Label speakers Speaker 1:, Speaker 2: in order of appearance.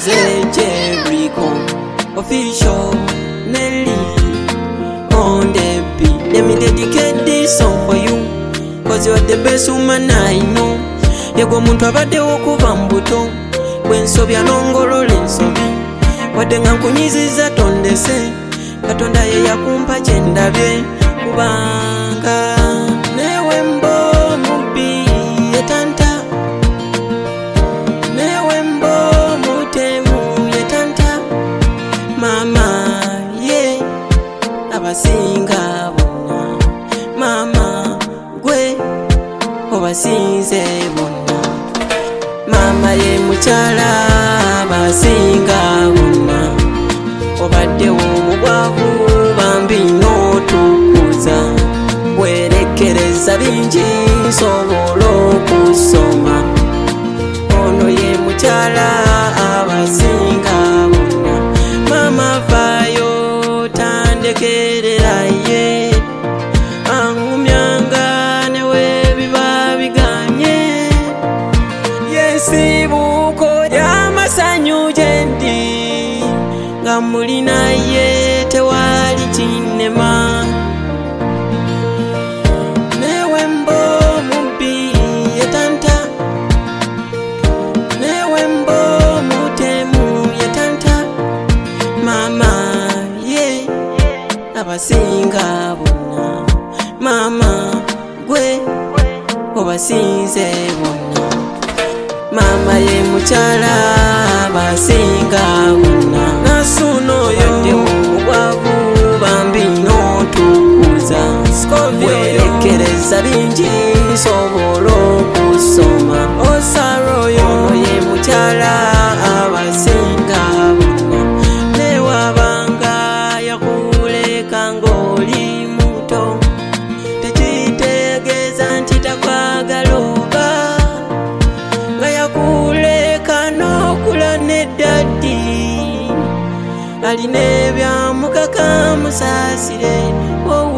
Speaker 1: Jose Jericho official Nelly on the beat. Let me dedicate this song for you, cause you're the best woman I know. Yego muntu abadde okuva mbuto bwensobya nongolola ensobi wadde nga nkunyiziza tondese Katonda ye yakumpa kyendabye kubanga newe mbo mubi yetanta newe mbo mutemu yetanta mama ye abasinga bonna mama gwe obasinze bonna mama ye mukyala abasinga bonna obaddewo omugwavu bambi n'otukuza bwerekereza bingi nsobola okusoma ono ye mukyala abasinga bonna mama vayo tandekerera ye angumyanga newe biba biganye yesibuko ly'amasanyu gyendi nga mulina ye tewali kinema newe mbo mubi yetanta newe mbo mutemu yetanta mama ye abasinga bonna mama gwe obasinze bonna mama ye mukyala abasinga bonna nasuno yo obwavu bambi n'otukuza bwerekereza bingi nsobola okusoma osaroyo ono ye mukyala abasinga bonna newabanga yakuleka ng'oli muto tekitegeeza nti takwagala oba nga yakuleka n'okula neddaddi alina ebyamukaka musaasire